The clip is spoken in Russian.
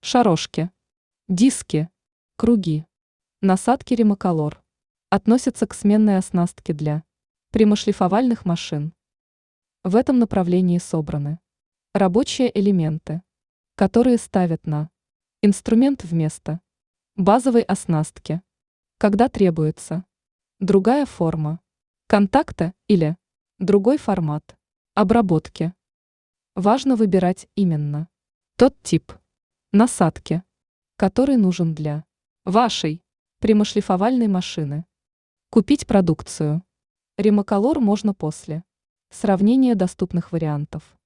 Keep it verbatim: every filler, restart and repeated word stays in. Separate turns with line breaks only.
Шарошки, диски, круги, насадки ремоколор относятся к сменной оснастке для прямошлифовальных машин. В этом направлении собраны рабочие элементы, которые ставят на инструмент вместо базовой оснастки, когда требуется другая форма контакта или другой формат обработки. Важно выбирать именно тот тип насадки, который нужен для вашей прямошлифовальной машины. Купить продукцию ремоколор можно после сравнения доступных вариантов.